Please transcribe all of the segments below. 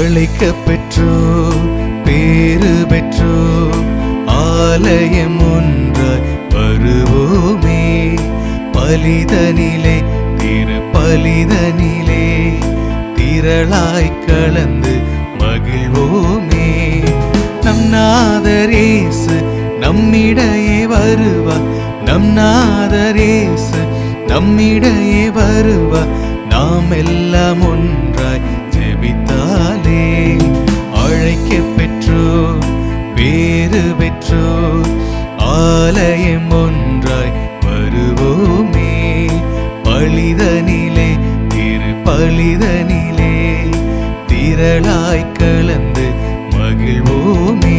அழைக்க பெற்றோர் பேறு பெற்றோர் ஆலயம் ஒன்றாய் வருவோமே. பலிதனிலே திரு பலிதனிலே திரளாய் கலந்து மகிழ்வோமே. நம் நாதர் இயேசு நம்மிடையே வருவார், நம் நாதர் இயேசு நம்மிடையே வருவார். நாம் எல்லாம் ஒன்றாய் ஜெபித்தாலே அழைக்க பெற்றோர் பேறு பெற்றோர் ஆலயம் ஒன்றாய் வருவோமே. பலிதனிலே திரு பலிதனிலே திரளாய் கலந்து மகிழ்வோமே.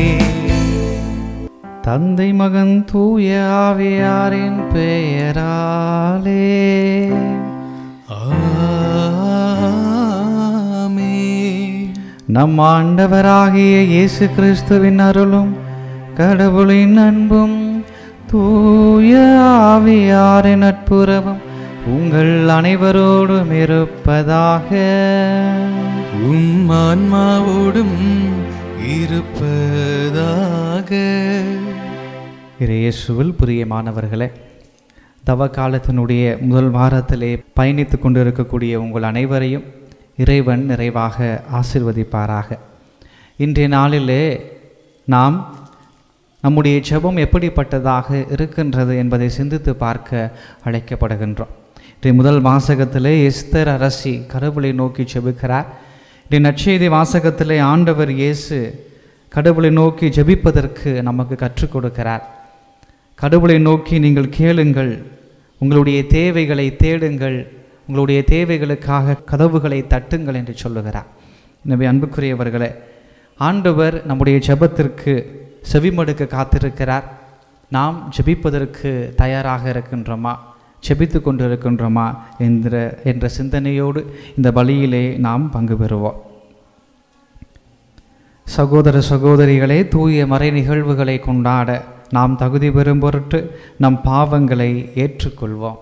தந்தை மகன் தூய ஆவியாரின் பெயராலே ஆமென். நம் ஆண்டவராகிய இயேசு கிறிஸ்துவின் அருளும் கடவுளின் அன்பும் தூய ஆவியாரின் நட்புறவும் உங்கள் அனைவரோடும் இருப்பதாக. ஆன்மாவோடும் இருப்பதாக. இயேசுவில் பிரியமானவர்களே, தவ காலத்தினுடைய முதல் வாரத்திலே பயணித்து கொண்டிருக்கக்கூடிய உங்கள் அனைவரையும் இறைவன் நிறைவாக ஆசீர்வதிப்பாராக. இன்றைய நாளிலே நாம் நம்முடைய ஜெபம் எப்படிப்பட்டதாக இருக்கின்றது என்பதை சிந்தித்து பார்க்க அழைக்கப்படுகின்றோம். இன்றைய முதல் வாசகத்திலே எஸ்தர் அரசி கடவுளை நோக்கி ஜெபிக்கிறார். இன்றைய நற்செய்தி வாசகத்திலே ஆண்டவர் இயேசு கடவுளை நோக்கி ஜெபிப்பதற்கு நமக்கு கற்றுக் கொடுக்கிறார். கடவுளை நோக்கி நீங்கள் கேளுங்கள், உங்களுடைய தேவைகளை தேடுங்கள், உங்களுடைய தேவைகளுக்காக கதவுகளை தட்டுங்கள் என்று சொல்லுகிறார். எனவே அன்புக்குரியவர்களே, ஆண்டவர் நம்முடைய ஜெபத்திற்கு செவிமடுக்க காத்திருக்கிறார். நாம் ஜெபிப்பதற்கு தயாராக இருக்கின்றோமா, ஜெபித்து கொண்டு இருக்கின்றோமா என்ற சிந்தனையோடு இந்த பலியிலே நாம் பங்கு பெறுவோம். சகோதர சகோதரிகளே, தூய மறை நிகழ்வுகளை கொண்டாட நாம் தகுதி பெறும் பொருட்டு நம் பாவங்களை ஏற்றுக்கொள்வோம்.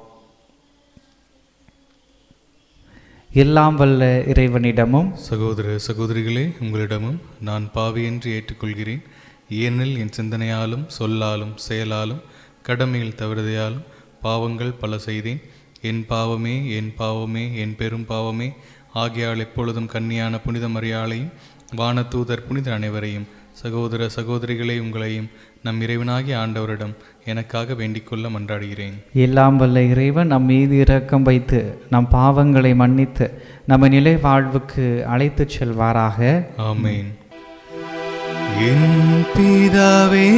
எல்லாம் வல்ல இறைவனிடமும் சகோதர சகோதரிகளே, உங்களிடமும் நான் பாவியின்றி ஏற்றுக்கொள்கிறேன். ஏனெனில் என் சிந்தனையாலும் சொல்லாலும் செயலாலும் கடமையில் தவறுதையாலும் பாவங்கள் பல செய்தேன். என் பாவமே என் பாவமே என் பெரும் பாவமே. ஆகையால் எப்பொழுதும் கன்னியான புனித மரியாளையும் வானதூதர் புனித அனைவரையும் சகோதர சகோதரிகளை உங்களையும் நம் இறைவனாகிய ஆண்டவரிடம் எனக்காக வேண்டிக்கொள்ள மன்றாடுகிறேன். எல்லாம் வல்ல இறைவன் நம் மீது இரக்கம் வைத்து நம் பாவங்களை மன்னித்து நம்ம நிலை வாழ்வுக்கு அழைத்து செல்வாராக. ஆமேன். என் பிதாவே,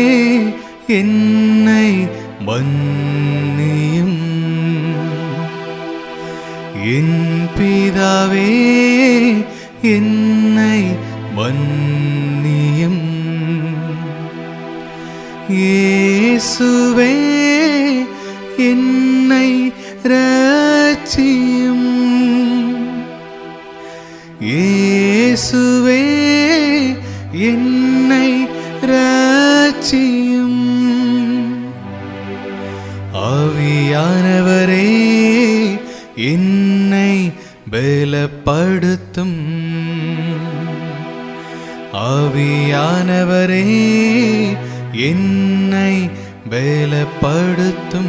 என்னை மன்னியும். என் பிதாவே, என்னை மன்னியும். இயேசுவே, என்னை இரட்சியும். இயேசுவே, என்னை இரட்சியும். ஆவியானவரே, என்னை பலப்படுத்தும். ஆவியானவரே, என்னை பலப்படுத்தும்.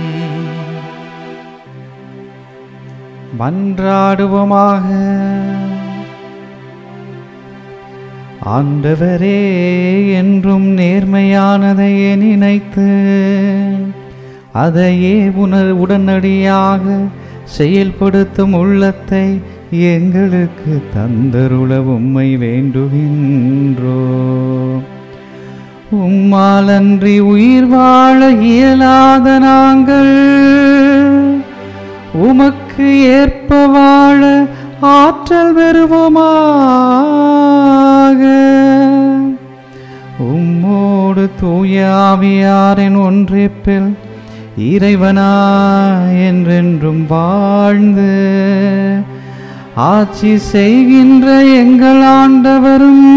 மன்றாடுவோமாக. ஆண்டவரே, என்றும் நேர்மையானதை நினைத்து அதையே உடனடியாக செயல்படுத்தும் உள்ளத்தை எங்களுக்கு தந்தருள உம்மை வேண்டுகின்றோ. உம்மாலன்றி உயிர் வாழ இயலாத நாங்கள் உமக்கு ஏற்ப வாழ ஆற்றல் பெறுவோமாக. உம்மோடு தூய ஆவியாரின் ஒன்றிப்பில் இறைவனா என்றென்றும் வாழ்ந்து ஆட்சி செய்கின்ற எங்கள் ஆண்டவரும்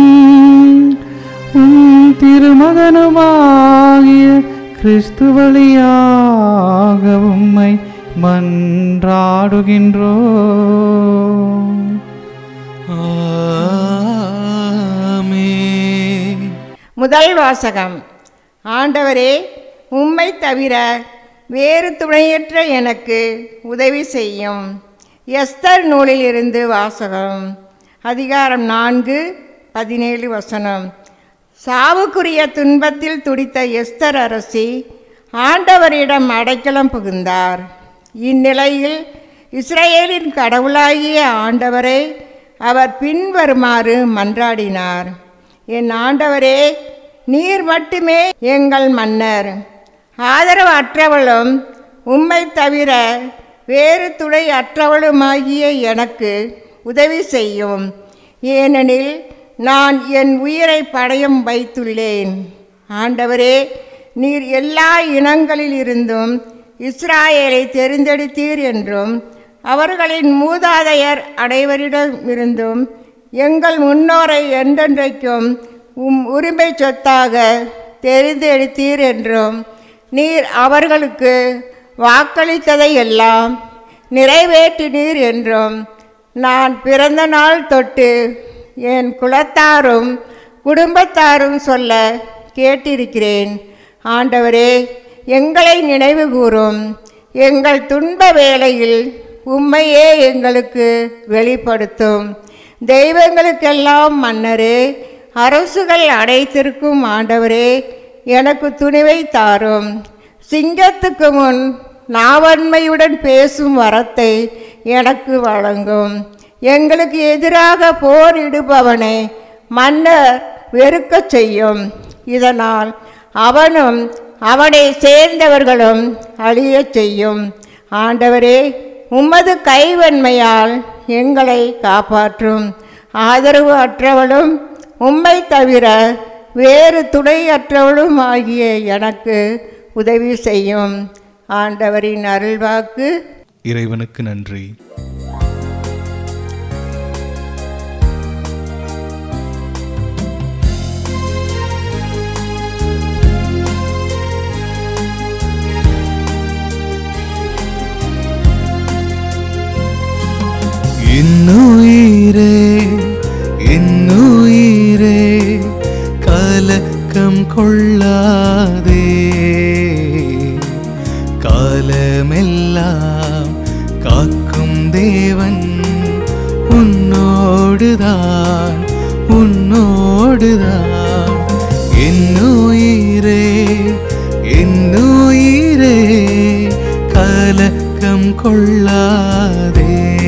திருமகனுமாகிய கிறிஸ்து வழியாக உம்மை மன்றாடுகின்றோம். ஆமென். முதல் வாசகம். ஆண்டவரே, உம்மை தவிர வேறு துணையற்ற எனக்கு உதவி செய்யும். எஸ்தர் நூலிலிருந்து வாசகம். அதிகாரம் 4:17. சாவுக்குரிய துன்பத்தில் துடித்த எஸ்தர் அரசி ஆண்டவரிடம் அடைக்கலம் புகுந்தார். இந்நிலையில் இஸ்ரவேலின் கடவுளாகிய ஆண்டவரை அவர் பின்வருமாறு மன்றாடினார். என் ஆண்டவரே, நீர் மட்டுமே எங்கள் மன்னர். ஆதரவு அற்றவளும் உம்மை தவிர வேறு துணை அற்றவளுமாகிய எனக்கு உதவி செய்யும். ஏனெனில் நான் என் உயிரை பணயம் வைத்துள்ளேன். ஆண்டவரே, நீர் எல்லா இனங்களிலிருந்தும் இஸ்ராயேலை தெரிந்தெடுத்தீர் என்றும் அவர்களின் மூதாதையர் அனைவரிடமிருந்தும் எங்கள் முன்னோரை என்றென்றைக்கும் உரிமை சொத்தாக தெரிந்தெடுத்தீர் என்றும் நீர் அவர்களுக்கு வாக்களித்ததை எல்லாம் நிறைவேற்றினீர் என்றும் நான் பிறந்த நாள் தொட்டு என் குலத்தாரும் குடும்பத்தாரும் சொல்ல கேட்டிருக்கிறேன். ஆண்டவரே, எங்களை நினைவு கூரும். எங்கள் துன்ப வேளையில் உம்மையே எங்களுக்கு வெளிப்படுத்தும். தெய்வங்களுக்கெல்லாம் மன்னரே, அரசுகள் அடைத்திருக்கும் ஆண்டவரே, எனக்கு துணிவை தாரும். சிங்கத்துக்கு முன் நாவன்மையுடன் பேசும் வரத்தை எனக்கு வழங்கும். எங்களுக்கு எதிராக போரிடுபவனை மன்னர் வெறுக்கச் செய்யும். இதனால் அவனும் அவனை சேர்ந்தவர்களும் அழியச் செய்யும். ஆண்டவரே, உமது கைவன்மையால் எங்களை காப்பாற்றும். ஆதரவு அற்றவளும் உம்மை தவிர வேறு துணையற்றவளும் ஆகிய எனக்கு உதவி செய்யும். ஆண்டவரின் அருள்வாக்கு. இறைவனுக்கு நன்றி. என்னுயிரே என்னுயிரே கலக்கம் கொள்ளாதே, காலமெல்லாம் காக்கும் தேவன் உன்னோடுதான் உன்னோடுதான். என்னுயிரே என்னுயிரே கலக்கம் கொள்ளாதே,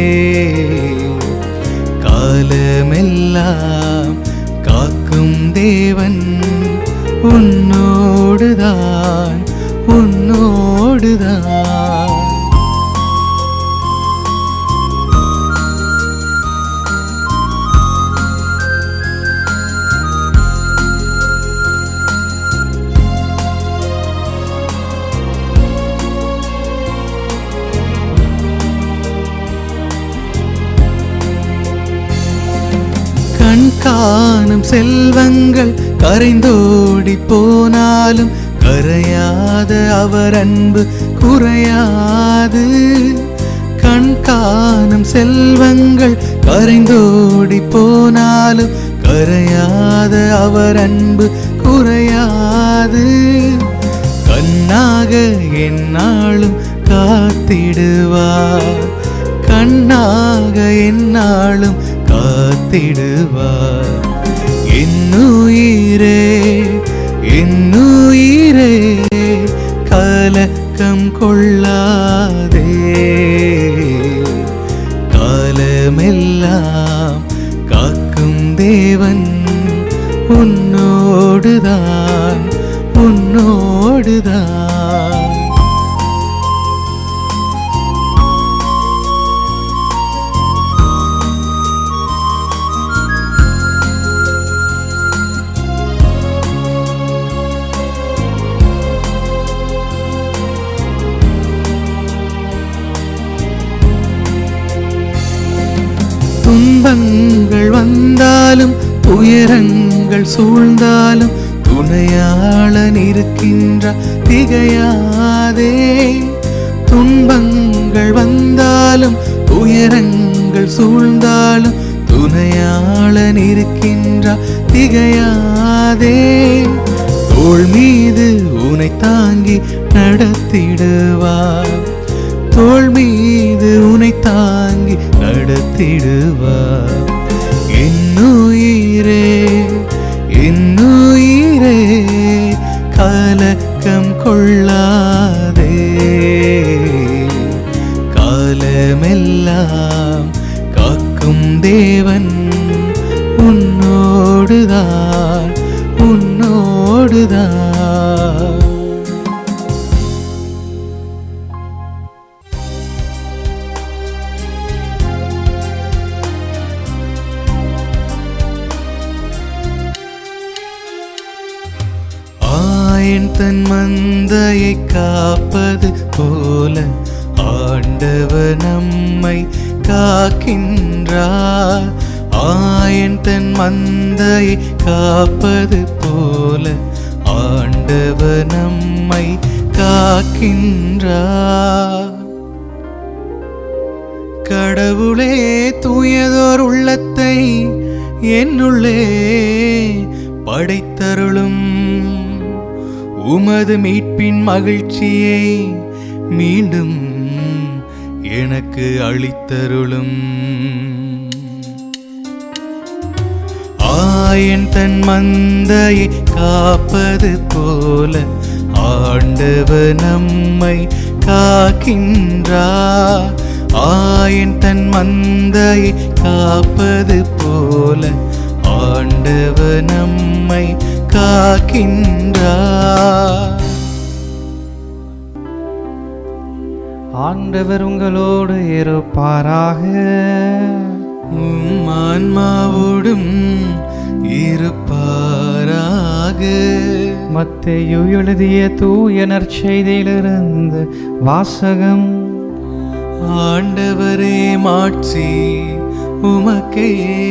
காலமெல்லாம் காக்கும் தேவன் உன்னோடுதான் உன்னோடுதான். காணும் செல்வங்கள் கரைந்தோடி போனாலும் கரையாத அவர் அன்பு குறையாது. கண் காணும் செல்வங்கள் கரைந்தோடி போனாலும் கரையாத அவர் அன்பு குறையாது. கண்ணாக எந்நாளும் காத்திடுவார், கண்ணாக எந்நாளும் காத்திடுவார். என்னுயிரே என்னுயிரே கலக்கம் கொள்ளாதே, காலமெல்லாம் காக்கும் தேவன் உன்னோடுதான் உன்னோடுதான். துன்பங்கள் வந்தாலும் துயரங்கள் சூழ்ந்தாலும் துணையாளன் இருக்கின்ற திகையாதே. துன்பங்கள் வந்தாலும் துயரங்கள் சூழ்ந்தாலும் துணையாளன் இருக்கின்றார் திகையாதே. தோள் மீது உனை தாங்கி நடத்திடுவார், தோள் மீது உனை தாங்கி நடத்திடுவார். என்னுயிரே என்னுயிரே கலக்கம் கொள்ளாதே, காலமெல்லாம் காக்கும் தேவன் உன்னோடுதான் உன்னோடுதான். ஆயன் தன் மந்தையை காப்பது போல ஆண்டவர் நம்மை காக்கின்றார். ஆயன் தன் மந்தையை காப்பது போல ஆண்டவர் நம்மை காக்கின்றார். கடவுளே தூயதோர் உள்ளத்தை என்னுள்ளே படைத்தருளும், உமது மீட்பின் மகிழ்ச்சியை மீண்டும் எனக்கு அளித்தருளும். ஆயன் தன் மந்தையை காப்பது போல ஆண்டவர் நம்மை காக்கின்றார். ஆயன் தன் மந்தையை காப்பது போல ஆண்டவர் நம்மை காக்கின்றார். ஆண்டவர் உங்களோடு இருப்பாராக, உம் ஆன்மாவோடும் இருப்பாராக. மத்தேயு எழுதிய தூய நற்செய்தியிலிருந்து வாசகம். ஆண்டவரே மாட்சி உமக்கே.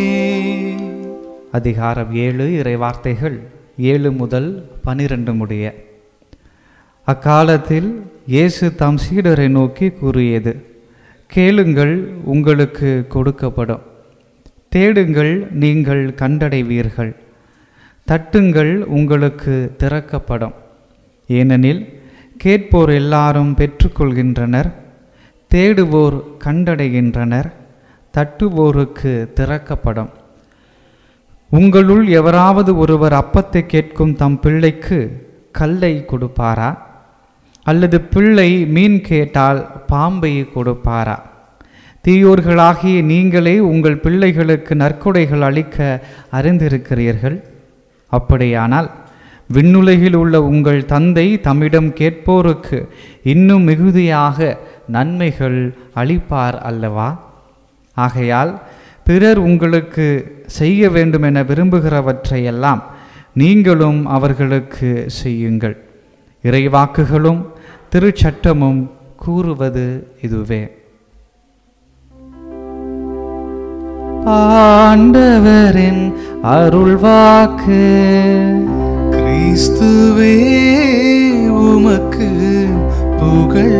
அதிகாரம் 7, இறைவார்த்தைகள் 7 முதல் 12 முடிய. அக்காலத்தில் இயேசு தம் சீடரை நோக்கி கூறியது: கேளுங்கள், உங்களுக்கு கொடுக்கப்படும்; தேடுங்கள், நீங்கள் கண்டடைவீர்கள்; தட்டுங்கள், உங்களுக்கு திறக்கப்படும். ஏனெனில் கேட்போர் எல்லாரும் பெற்றுக்கொள்கின்றனர், தேடுவோர் கண்டடைகின்றனர், தட்டுவோருக்கு திறக்கப்படும். உங்களுள் எவராவது ஒருவர் அப்பத்தை கேட்கும் தம் பிள்ளைக்கு கல்லை கொடுப்பாரா? அல்லது பிள்ளை மீன் கேட்டால் பாம்பை கொடுப்பாரா? தீயோர்களாகிய நீங்களே உங்கள் பிள்ளைகளுக்கு நற்கொடைகள் அளிக்க அறிந்திருக்கிறீர்கள். அப்படியானால் விண்ணுலகில் உள்ள உங்கள் தந்தை தம்மிடம் கேட்போருக்கு இன்னும் மிகுதியாக நன்மைகள் அளிப்பார் அல்லவா? ஆகையால் பிறர் உங்களுக்கு செய்ய வேண்டும் என விரும்புகிறவற்றையெல்லாம் நீங்களும் அவர்களுக்கு செய்யுங்கள். இறைவாக்குகளும் திருச்சட்டமும் கூறுவது இதுவே. ஆண்டவரின் அருள்வாக்கு. கிறிஸ்துவே உமக்கு புகழ்.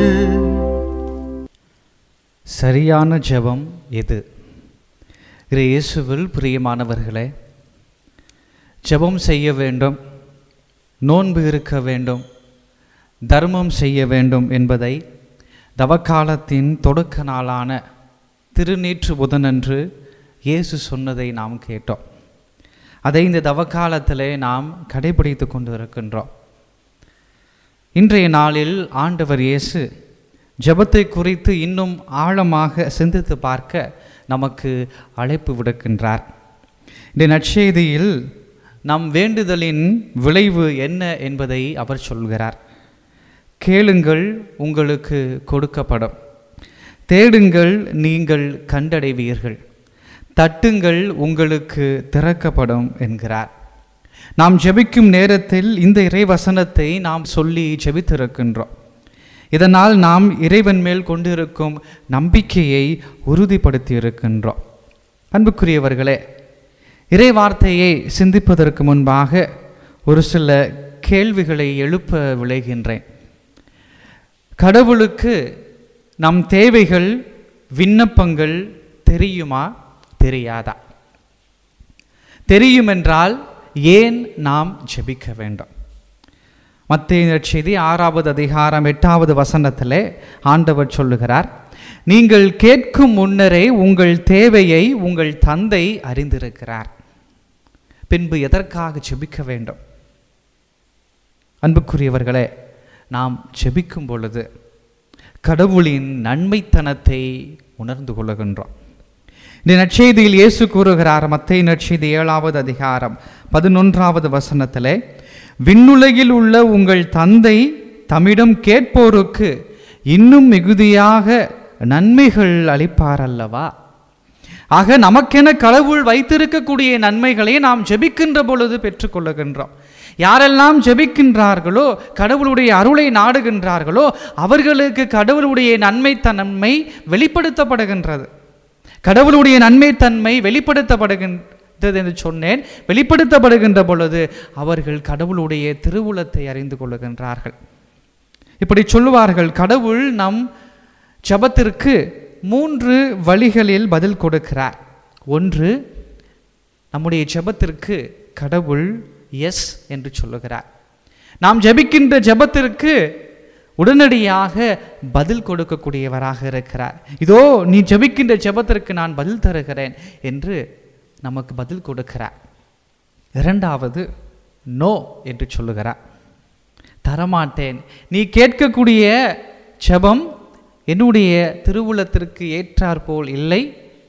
சரியான ஜெபம் எது? இயேசுவில் பிரியமானவர்களே, ஜெபம் செய்ய வேண்டும், நோன்பு இருக்க வேண்டும், தர்மம் செய்ய வேண்டும் என்பதை தவக்காலத்தின் தொடக்க நாளான திருநீற்று புதனன்று இயேசு சொன்னதை நாம் கேட்டோம். அதை இந்த தவக்காலத்திலே நாம் கடைபிடித்து கொண்டு இருக்கின்றோம். இன்றைய நாளில் ஆண்டவர் இயேசு ஜெபத்தை குறித்து இன்னும் ஆழமாக சிந்தித்து பார்க்க நமக்கு அழைப்பு விடுக்கின்றார். இந்த நற்செய்தியில் நம் வேண்டுதலின் விளைவு என்ன என்பதை அவர் சொல்கிறார். கேளுங்கள், உங்களுக்கு கொடுக்கப்படும்; தேடுங்கள், நீங்கள் கண்டடைவீர்கள்; தட்டுங்கள், உங்களுக்கு திறக்கப்படும் என்கிறார். நாம் ஜெபிக்கும் நேரத்தில் இந்த இறைவசனத்தை நாம் சொல்லி ஜெபித்திருக்கின்றோம். இதனால் நாம் இறைவன் மேல் கொண்டிருக்கும் நம்பிக்கையை உறுதிப்படுத்தி இருக்கின்றோம். அன்புக்குரியவர்களே, இறை வார்த்தையை சிந்திப்பதற்கு முன்பாக ஒரு சில கேள்விகளை எழுப்ப விளைகின்றேன். கடவுளுக்கு நம் தேவைகள், விண்ணப்பங்கள் தெரியுமா, தெரியாதா? தெரியும் என்றால் ஏன் நாம் ஜெபிக்க வேண்டும்? மத்தேயு நற்செய்தி 6வது அதிகாரம் 8வது வசனத்திலே ஆண்டவர் சொல்லுகிறார், நீங்கள் கேட்கும் முன்னரே உங்கள் தேவையை உங்கள் தந்தை அறிந்திருக்கிறார். பின்பு எதற்காக ஜெபிக்க வேண்டும்? அன்புக்குரியவர்களே, நாம் ஜெபிக்கும் பொழுது கடவுளின் நன்மைத்தனத்தை உணர்ந்து கொள்ளுகின்றோம். இந்த நற்செய்தியில் இயேசு கூறுகிறார், மத்தேயு நற்செய்தி 7வது அதிகாரம் 11வது வசனத்திலே, விண்ணுலகில் உள்ள உங்கள் தந்தை தம்மிடம் கேட்போருக்கு இன்னும் மிகுதியாக நன்மைகள் அளிப்பார் அல்லவா? ஆக நமக்கென கடவுள் வைத்திருக்கக்கூடிய நன்மைகளை நாம் ஜெபிக்கின்ற பொழுது பெற்றுக்கொள்ளுகின்றோம். யாரெல்லாம் ஜெபிக்கின்றார்களோ, கடவுளுடைய அருளை நாடுகின்றார்களோ, அவர்களுக்கு கடவுளுடைய நன்மைத்தன்மை வெளிப்படுத்தப்படுகின்றது. கடவுளுடைய நன்மைத்தன்மை வெளிப்படுத்தப்படுகின்றது என்று சொன்னேன். வெளிப்படுத்தப்படுகின்ற பொழுது அவர்கள் கடவுளுடைய திருவுளத்தை அறிந்து கொள்ளுகின்றார்கள். இப்படி சொல்லுவார்கள், கடவுள் நம் ஜெபத்திற்கு 3 வழிகளில் பதில் கொடுக்கிறார். ஒன்று, நம்முடைய ஜெபத்திற்கு கடவுள் எஸ் என்று சொல்லுகிறார். நாம் ஜெபிக்கின்ற ஜெபத்திற்கு உடனடியாக பதில் கொடுக்கக்கூடியவராக இருக்கிறார். இதோ நீ ஜெபிக்கின்ற ஜெபத்திற்கு நான் பதில் தருகிறேன் என்று நமக்கு பதில் கொடுக்கிறார். இரண்டாவது, நோ என்று சொல்லுகிறார். தரமாட்டேன், நீ கேட்கக்கூடிய ஜெபம் என்னுடைய திருவுளத்திற்கு ஏற்றாற்போல் இல்லை,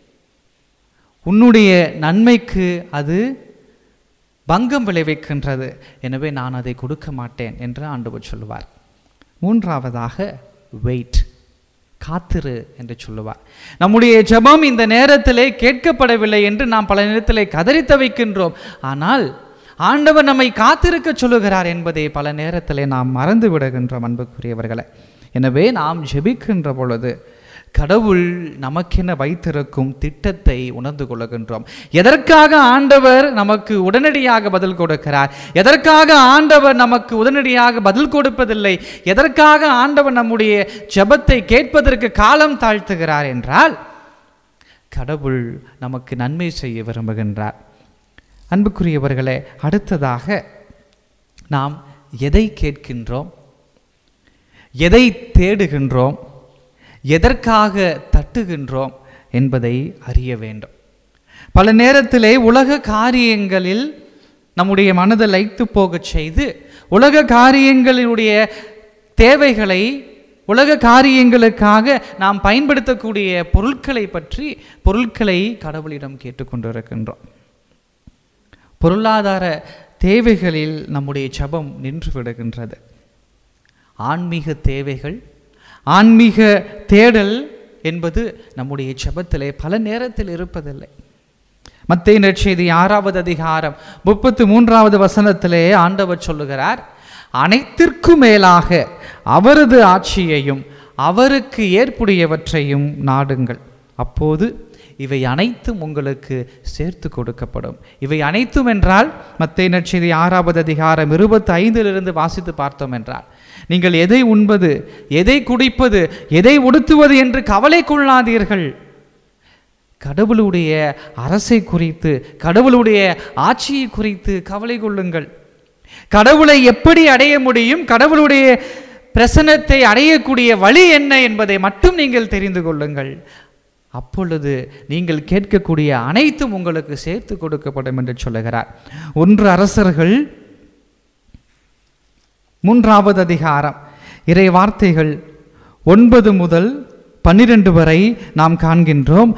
உன்னுடைய நன்மைக்கு அது பங்கம் விளைவிக்கின்றது, எனவே நான் அதை கொடுக்க மாட்டேன் என்று ஆண்டவர் சொல்லுவார். மூன்றாவதாக, வெயிட், காத்திரு என்று சொல்லுவார். நம்முடைய ஜெபம் இந்த நேரத்திலே கேட்கப்படவில்லை என்று நாம் பல நேரத்திலே கதறி தவிக்கின்றோம். ஆனால் ஆண்டவர் நம்மை காத்திருக்க சொல்லுகிறார் என்பதை பல நேரத்திலே நாம் மறந்து விடுகின்றோம் அன்புக்குரியவர்களே. எனவே நாம் ஜெபிக்கின்ற பொழுது கடவுள் நமக்கென வைத்திருக்கும் திட்டத்தை உணர்ந்து கொள்ளுகின்றோம். எதற்காக ஆண்டவர் நமக்கு உடனடியாக பதில் கொடுக்கிறார், எதற்காக ஆண்டவர் நமக்கு உடனடியாக பதில் கொடுப்பதில்லை, எதற்காக ஆண்டவர் நம்முடைய ஜெபத்தை கேட்பதற்கு காலம் தாழ்த்துகிறார் என்றால், கடவுள் நமக்கு நன்மை செய்ய விரும்புகின்றார். அன்புக்குரியவர்களே, அடுத்ததாக நாம் எதை கேட்கின்றோம், எதை தேடுகின்றோம், எதற்காக தட்டுகின்றோம் என்பதை அறிய வேண்டும். பல நேரத்திலே உலக காரியங்களில் நம்முடைய மனதை லயித்து போகச் செய்து, உலக காரியங்களினுடைய தேவைகளை, உலக காரியங்களுக்காக நாம் பயன்படுத்தக்கூடிய பொருட்களை கடவுளிடம் கேட்டுக்கொண்டிருக்கின்றோம். பொருளாதார தேவைகளில் நம்முடைய ஜெபம் நின்று விடுகின்றது. ஆன்மீக தேவைகள், ஆன்மீக தேடல் என்பது நம்முடைய ஜெபத்திலே பல நேரத்தில் இருப்பதில்லை. மத்தேயு நற்செய்தி 6வது அதிகாரம் 33வது வசனத்திலே ஆண்டவர் சொல்லுகிறார், அனைத்திற்கும் மேலாக அவரது ஆட்சியையும் அவருக்கு ஏற்புடையவற்றையும் நாடுங்கள், அப்போது இவை அனைத்தும் உங்களுக்கு சேர்த்து கொடுக்கப்படும். இவை அனைத்தும் என்றால் மத்தேயு நற்செய்தி 6வது அதிகாரம் 25 வாசித்து பார்த்தோம் என்றால், நீங்கள் எதை உண்பது, எதை குடிப்பது, எதை உடுத்துவது என்று கவலை கொள்ளாதீர்கள். கடவுளுடைய அரசை குறித்து, கடவுளுடைய ஆட்சியை குறித்து கவலை கொள்ளுங்கள். கடவுளை எப்படி அடைய முடியும், கடவுளுடைய பிரசன்னத்தை அடையக்கூடிய வழி என்ன என்பதை மட்டும் நீங்கள் தெரிந்து கொள்ளுங்கள். அப்பொழுது நீங்கள் கேட்கக்கூடிய அனைத்தும் உங்களுக்கு சேர்த்து கொடுக்கப்படும் என்று சொல்லுகிறார். 1 அரசர்கள் 3வது அதிகாரம் இறை வார்த்தைகள் 9 முதல் 12 வரை நாம் காண்கின்றோம்.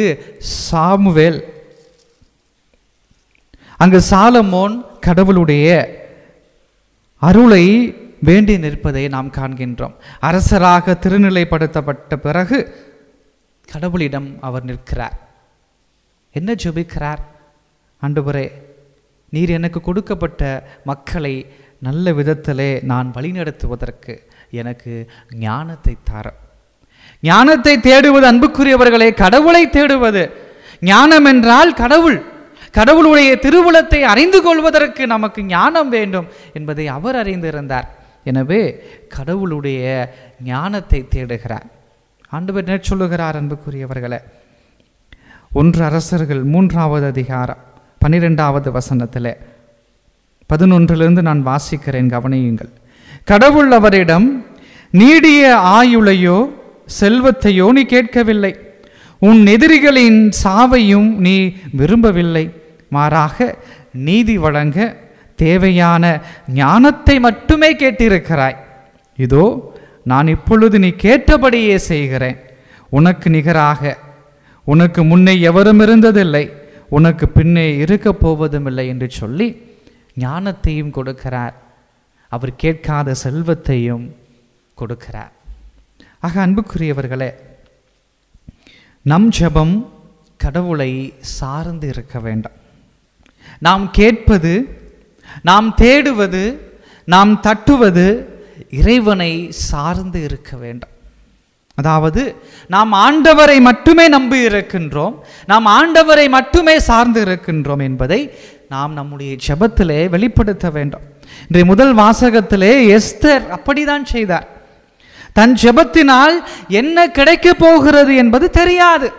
அங்கு சாலமோன் கடவுளுடைய அருளை வேண்டி நிற்பதை நாம் காண்கின்றோம். அரசராக திருநிலைப்படுத்தப்பட்ட பிறகு கடவுளிடம் அவர் நிற்கிறார். என்ன ஜெபிக்கிறார்? ஆண்டவரே, நீர் எனக்கு கொடுக்கப்பட்ட மக்களை நல்ல விதத்திலே நான் வழிநடத்துவதற்கு எனக்கு ஞானத்தை தார. ஞானத்தை தேடுவது அன்புக்குரியவர்களே கடவுளை தேடுவது. ஞானம் என்றால் கடவுளுடைய திருவுளத்தை அறிந்து கொள்வதற்கு நமக்கு ஞானம் வேண்டும் என்பதை அவர் அறிந்திருந்தார். எனவே கடவுளுடைய ஞானத்தை தேடுகிறார். ஆண்டவர் என்ன சொல்லுகிறார் அன்புக்குரியவர்களே? 1 அரசர்கள் 3வது அதிகாரம் 12வது வசனத்தில் 11 நான் வாசிக்கிறேன், கவனியுங்கள். கடவுள் அவரிடம், நீடிய ஆயுளையோ செல்வத்தையோ நீ கேட்கவில்லை, உன் எதிரிகளின் சாவையும் நீ விரும்பவில்லை, மாறாக நீதி வழங்க தேவையான ஞானத்தை மட்டுமே கேட்டிருக்கிறாய். இதோ நான் இப்பொழுது நீ கேட்டபடியே செய்கிறேன். உனக்கு நிகராக உனக்கு முன்னே எவரும் இருந்ததில்லை, உனக்கு பின்னே இருக்க போவதுமில்லை என்று சொல்லி ஞானத்தையும் கொடுக்கிறார். அவர் கேட்காத செல்வத்தையும் கொடுக்கிறார். ஆக அன்புக்குரியவர்களே, நம் ஜெபம் கடவுளை சார்ந்து இருக்க வேண்டாம். நாம் கேட்பது, நாம் தேடுவது, நாம் தட்டுவது இறைவனை சார்ந்து இருக்க வேண்டும். அதாவது நாம் ஆண்டவரை மட்டுமே நம்பி இருக்கின்றோம், நாம் ஆண்டவரை மட்டுமே சார்ந்து இருக்கின்றோம் என்பதை நாம் நம்முடைய ஜெபத்திலே வெளிப்படுத்த வேண்டும். இன்றைய முதல் வாசகத்திலே எஸ்தர் அப்படிதான் செய்தார். தன் ஜெபத்தினால் என்ன கிடைக்க போகிறது என்பது தெரியாது.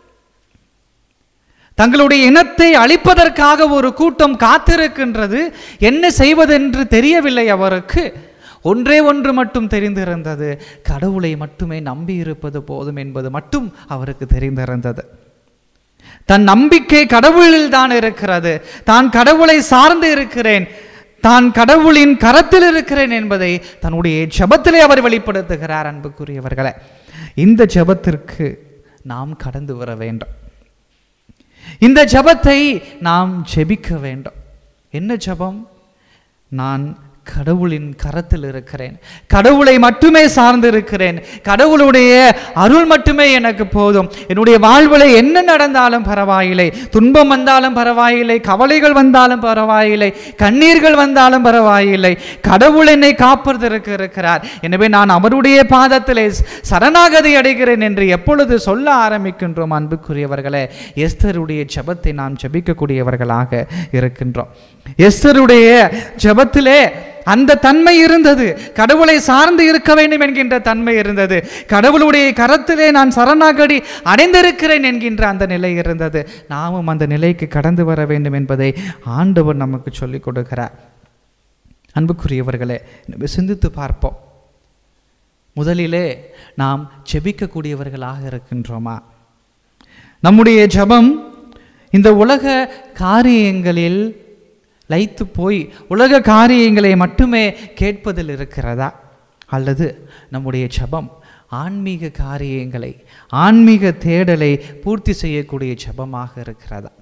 தங்களுடைய இனத்தை அழிப்பதற்காக ஒரு கூட்டம் காத்திருக்கின்றது. என்ன செய்வதென்று தெரியவில்லை அவருக்கு. ஒன்றே ஒன்று மட்டும் தெரிந்திருந்தது, கடவுளை மட்டுமே நம்பி இருப்பது போதும் என்பது மட்டும் அவருக்கு தெரிந்திருந்தது. தன் நம்பிக்கை கடவுளில் தான் இருக்கிறது, தான் கடவுளை சார்ந்து இருக்கிறேன், தான் கடவுளின் கரத்தில் இருக்கிறேன் என்பதை தன்னுடைய ஜெபத்திலே அவர் வெளிப்படுத்துகிறார். அன்புக்குரியவர்களே, இந்த ஜெபத்திற்கு நாம் கடந்து வர வேண்டும். இந்த ஜெபத்தை நாம் ஜெபிக்க வேண்டும். என்ன ஜெபம்? நான் கடவுளின் கரத்தில் இருக்கிறேன், கடவுளை மட்டுமே சார்ந்து இருக்கிறேன், கடவுளுடைய அருள் மட்டுமே எனக்கு போதும். என்னுடைய வாழ்வில் என்ன நடந்தாலும் பரவாயில்லை, துன்பம் வந்தாலும் பரவாயில்லை, கவலைகள் வந்தாலும் பரவாயில்லை, கண்ணீர்கள் வந்தாலும் பரவாயில்லை, கடவுள் என்னை காப்பதற்கு இருக்கிறார். எனவே நான் அவருடைய பாதத்திலே சரணாகதி அடைகிறேன் என்று எப்பொழுது சொல்ல ஆரம்பிக்கின்றோம், அன்புக்குரியவர்களே, எஸ்தருடைய ஜெபத்தை நாம் ஜெபிக்கக்கூடியவர்களாக இருக்கின்றோம். எஸ்தருடைய ஜெபத்திலே அந்த தன்மை இருந்தது, கடவுளை சார்ந்து இருக்க வேண்டும் என்கின்ற தன்மை இருந்தது, கடவுளுடைய கரத்திலே நான் சரணாகதி அடைந்திருக்கிறேன் என்கின்ற அந்த நிலை இருந்தது. நாமும் அந்த நிலைக்கு கடந்து வர வேண்டும் என்பதை ஆண்டவர் நமக்கு சொல்லிக் கொடுக்கிறார். அன்புக்குரியவர்களே, சிந்தித்து பார்ப்போம். முதலிலே நாம் ஜெபிக்கக்கூடியவர்களாக இருக்கின்றோமா? நம்முடைய ஜெபம் இந்த உலக காரியங்களில் லைத்து போய் உலக காரியங்களை மட்டுமே கேட்பதில் இருக்கிறதா, அல்லது நம்முடைய ஜெபம் ஆன்மீக காரியங்களை, ஆன்மீக தேடலை பூர்த்தி செய்யக்கூடிய ஜெபமாக இருக்கிறதா?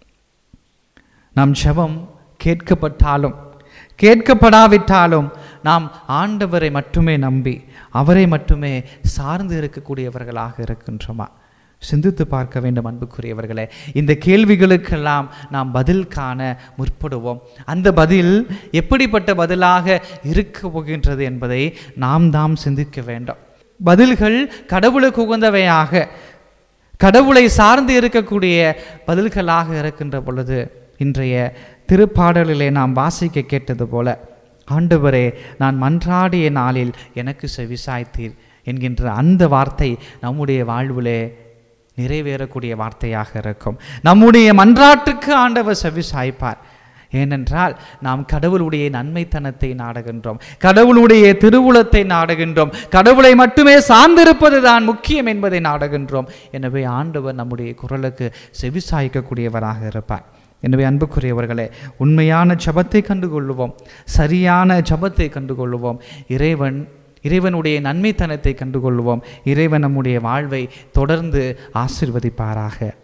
நம் ஜெபம் கேட்கப்பட்டாலும் கேட்கப்படாவிட்டாலும் நாம் ஆண்டவரை மட்டுமே நம்பி அவரை மட்டுமே சார்ந்து இருக்கக்கூடியவர்களாக இருக்கின்றோமா? சிந்தித்து பார்க்க வேண்டும். அன்புக்குரியவர்களே, இந்த கேள்விகளுக்கெல்லாம் நாம் பதில் காண முற்படுவோம். அந்த பதில் எப்படிப்பட்ட பதிலாக இருக்க போகின்றது என்பதை நாம் சிந்திக்க வேண்டும். பதில்கள் கடவுளுக்கு உகந்தவையாக, கடவுளை சார்ந்து இருக்கக்கூடிய பதில்களாக இருக்கின்ற பொழுது, இன்றைய திருப்பாடலிலே நாம் வாசிக்க கேட்டது போல, ஆண்டவரே, நான் மன்றாடிய நாளில் எனக்கு செவிசாய்த்தீர் என்கின்ற அந்த வார்த்தை நம்முடைய வாழ்விலே நிறைவேறக்கூடிய வார்த்தையாக இருக்கும். நம்முடைய மன்றாட்டுக்கு ஆண்டவர் செவி சாய்ப்பார். ஏனென்றால் நாம் கடவுளுடைய நன்மைத்தனத்தை நாடுகின்றோம், கடவுளுடைய திருவுளத்தை நாடுகின்றோம், கடவுளை மட்டுமே சார்ந்திருப்பது தான் முக்கியம் என்பதை நாடுகின்றோம். எனவே ஆண்டவர் நம்முடைய குரலுக்கு செவி சாய்க்கக்கூடியவராக இருப்பார். எனவே அன்புக்குரியவர்களே, உண்மையான ஜெபத்தை கண்டுகொள்ளுவோம், சரியான ஜெபத்தை கண்டுகொள்ளுவோம், இறைவனுடைய நன்மைத்தனத்தை கண்டுகொள்வோம். இறைவன் நம்முடைய வாழ்வை தொடர்ந்து ஆசீர்வதிப்பாராக.